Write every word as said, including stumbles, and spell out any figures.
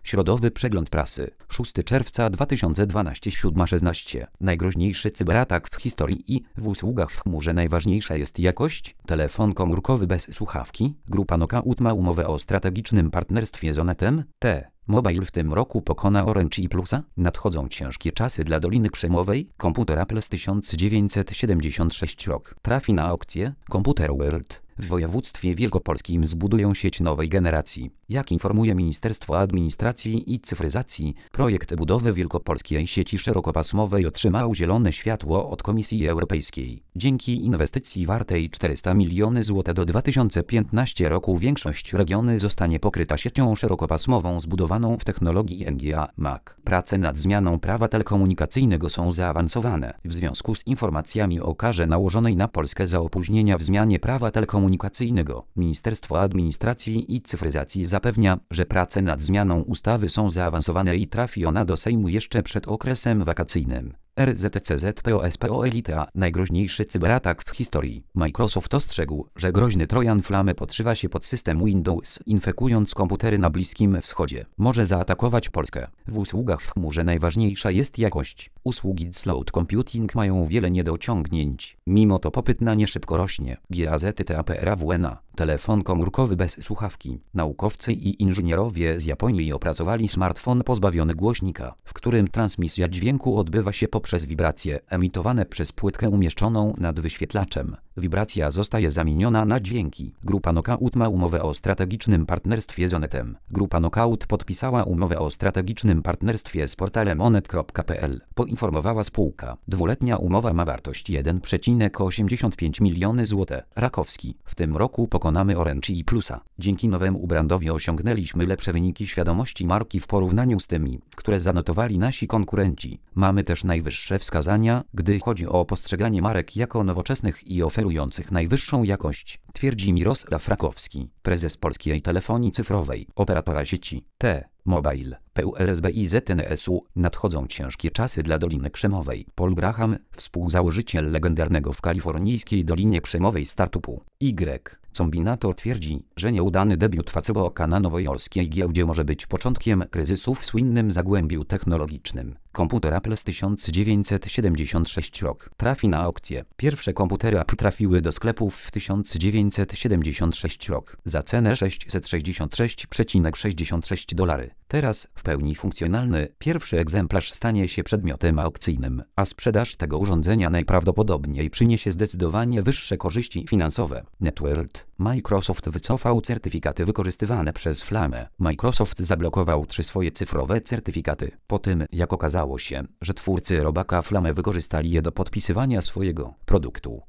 Środowy przegląd prasy. szóstego czerwca dwa tysiące dwunastego, siódma szesnaście. Najgroźniejszy cyberatak w historii i w usługach w chmurze najważniejsza jest jakość. Telefon komórkowy bez słuchawki. Grupa Knockout ma umowę o strategicznym partnerstwie z Onetem. T. Mobile w tym roku pokona Orange i Plusa. Nadchodzą ciężkie czasy dla Doliny Krzemowej. Komputer Apple z tysiąc dziewięćset siedemdziesiąt sześć rok trafi na aukcję. Komputer World w województwie wielkopolskim zbudują sieć nowej generacji. Jak informuje Ministerstwo Administracji i Cyfryzacji, projekt budowy wielkopolskiej sieci szerokopasmowej otrzymał zielone światło od Komisji Europejskiej. Dzięki inwestycji wartej czterysta milionów złotych do dwa tysiące piętnastego roku większość regionu zostanie pokryta siecią szerokopasmową zbudowaną w technologii N G A M A C. Prace nad zmianą prawa telekomunikacyjnego są zaawansowane. W związku z informacjami o karze nałożonej na Polskę za opóźnienia w zmianie prawa telekomunikacyjnego, Ministerstwo Administracji i Cyfryzacji zapewnia, że prace nad zmianą ustawy są zaawansowane i trafi ona do Sejmu jeszcze przed okresem wakacyjnym. R Z C Z P O S P O Elite A. Najgroźniejszy cyberatak w historii. Microsoft ostrzegł, że groźny trojan Flame podszywa się pod system Windows, infekując komputery na Bliskim Wschodzie. Może zaatakować Polskę. W usługach w chmurze najważniejsza jest jakość. Usługi cloud computing mają wiele niedociągnięć. Mimo to popyt na nie szybko rośnie. G A Z T A P R A W N A. Telefon komórkowy bez słuchawki. Naukowcy i inżynierowie z Japonii opracowali smartfon pozbawiony głośnika, w którym transmisja dźwięku odbywa się poprzez wibracje emitowane przez płytkę umieszczoną nad wyświetlaczem. Wibracja zostaje zamieniona na dźwięki. Grupa Knockout ma umowę o strategicznym partnerstwie z Onetem. Grupa Knockout podpisała umowę o strategicznym partnerstwie z portalem onet kropka p l. Poinformowała spółka. Dwuletnia umowa ma wartość jeden przecinek osiemdziesiąt pięć milionów złotych. Rakowski. W tym roku pokonamy Orange i Plusa. Dzięki nowemu brandowi osiągnęliśmy lepsze wyniki świadomości marki w porównaniu z tymi, które zanotowali nasi konkurenci. Mamy też najwyższe wskazania, gdy chodzi o postrzeganie marek jako nowoczesnych i oferujących najwyższą jakość, twierdzi Mirosław Rakowski, prezes Polskiej Telefonii Cyfrowej, operatora sieci T. Mobile, P U L S B I Z N S U. Nadchodzą ciężkie czasy dla Doliny Krzemowej. Paul Graham, współzałożyciel legendarnego w kalifornijskiej Dolinie Krzemowej startupu Y. Combinator twierdzi, że nieudany debiut Facebooka na nowojorskiej giełdzie może być początkiem kryzysu w słynnym zagłębiu technologicznym. Komputer Apple z tysiąc dziewięćset siedemdziesiąt sześć rok trafi na aukcję. Pierwsze komputery Apple trafiły do sklepów w tysiąc dziewięćset siedemdziesiąt sześć rok za cenę sześćset sześćdziesiąt sześć przecinek sześćdziesiąt sześć dolarów. Teraz, w pełni funkcjonalny, pierwszy egzemplarz stanie się przedmiotem aukcyjnym, a sprzedaż tego urządzenia najprawdopodobniej przyniesie zdecydowanie wyższe korzyści finansowe. Networld. Microsoft wycofał certyfikaty wykorzystywane przez Flamę. Microsoft zablokował trzy swoje cyfrowe certyfikaty, po tym jak okazało się, że twórcy robaka Flamę wykorzystali je do podpisywania swojego produktu.